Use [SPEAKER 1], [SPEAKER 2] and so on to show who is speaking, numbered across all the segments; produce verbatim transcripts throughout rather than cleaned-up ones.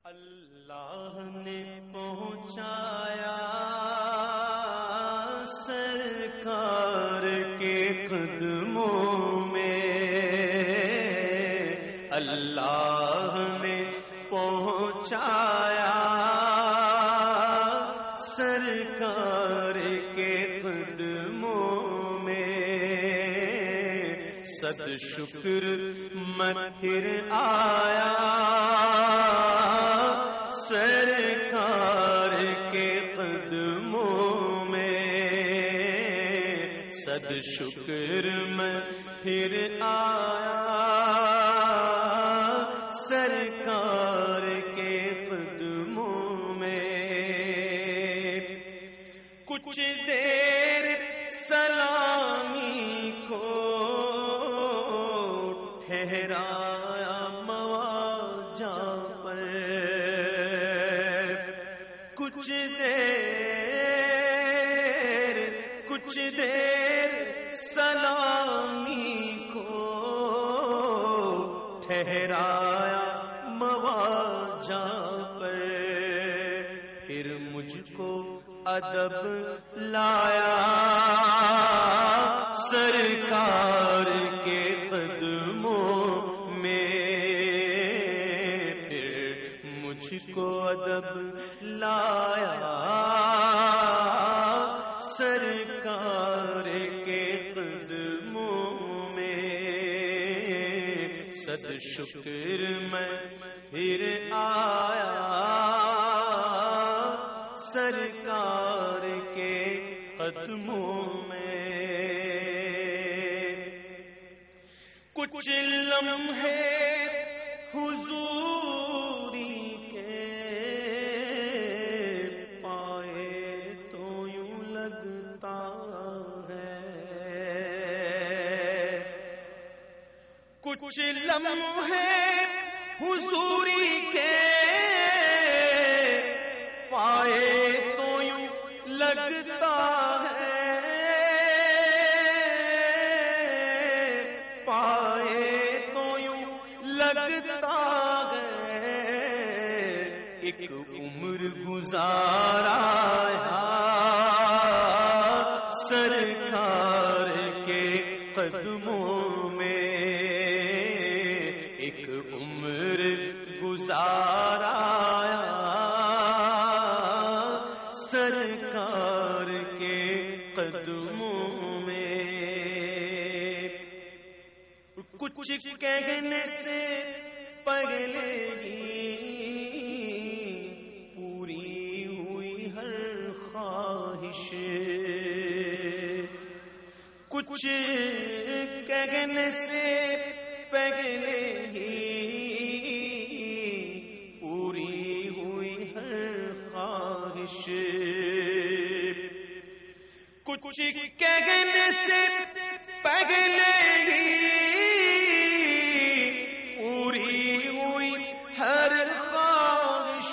[SPEAKER 1] اللہ نے پہنچایا سرکار کے قدموں میں، اللہ نے پہنچایا سرکار کے قدموں میں، صد شکر میں پھر آیا سرکار کے قدموں میں، صد شکر میں پھر آیا سرکار کے قدموں میں، کچھ دیر سلامی کو ٹھہرایا مواجہ پر، کچھ دیر کچھ دیر سلامی کو ٹھہرایا مواجہ پر، پھر مجھ کو ادب لایا سرکار کے قدموں میں، پھر مجھ کو ادب لایا سرکار کے قدموں میں، صد شکر میں پھر آیا سرکار کے قدموں میں، کچھ لمحے حضوری کے پائے تو یوں لگتا ہے، کچھ لمحے حضوری کے پائے تو یوں لگتا ہے، پائے تو یوں لگتا ہے، ایک عمر گزارا سرکار کے قدموں میں، ایک عمر گزارا سرکار کے قدموں میں، کچھ کہنے سے پہلے ہی پوری ہوئی ہر خواہش، کچھ کہنے سے پہلے ہی پوری ہوئی ہر خواہش، کچھ کہنے سے پہلے ہی پوری ہوئی ہر خواہش،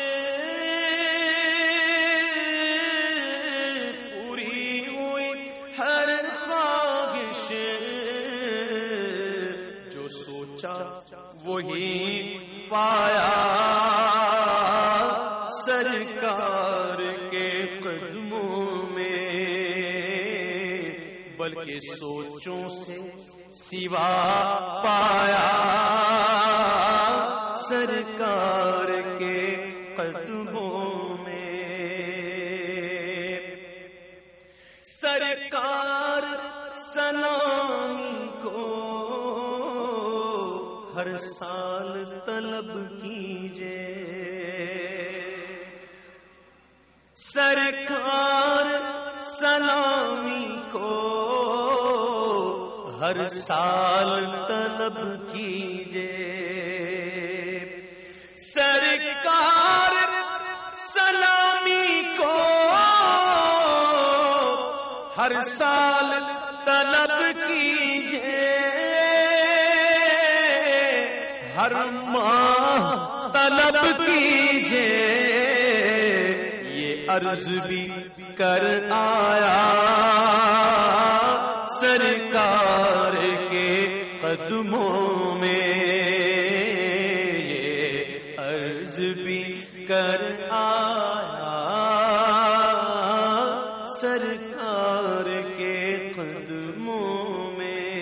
[SPEAKER 1] پوری ہوئی ہر خواہش، جو سوچا وہی پایا سرکار کے قدموں میں، بلکہ سوچوں سے سوا پایا سرکار کے قدموں میں، سرکار سلامی کو ہر سال طلب کیجئے، سرکار سلامی کو ہر سال طلب کیجئے، سرکار سلامی کو ہر سال طلب کیجئے، ہر ماہ طلب کیجئے، یہ عرض بھی کر آیا سرکار کے قدموں میں، یہ عرض عرض بھی کر آیا سرکار کے قدموں میں،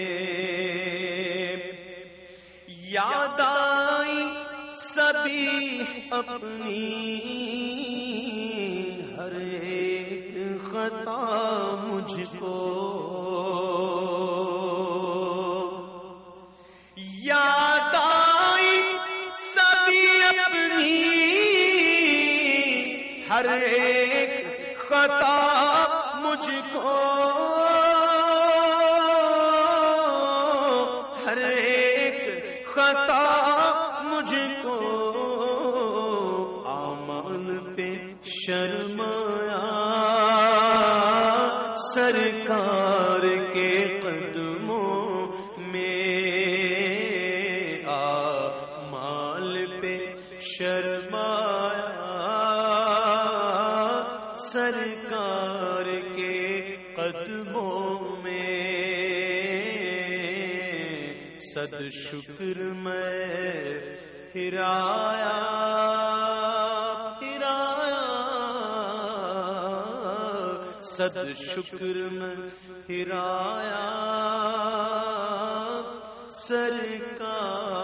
[SPEAKER 1] یاد آئی سبھی اپنی ہر ایک خطا مجھ کو، یاد آئی سبھی اپنی ہر ایک خطا مجھ کو، ہر ایک خطا مجھ کو، اعمال پہ شرمایا سرکار کے قدموں میں، اعمال پہ شرمایا سرکار کے قدموں میں، صد شکر میں پھرایا پھرایا، صد شکر میں پھرایا سرکار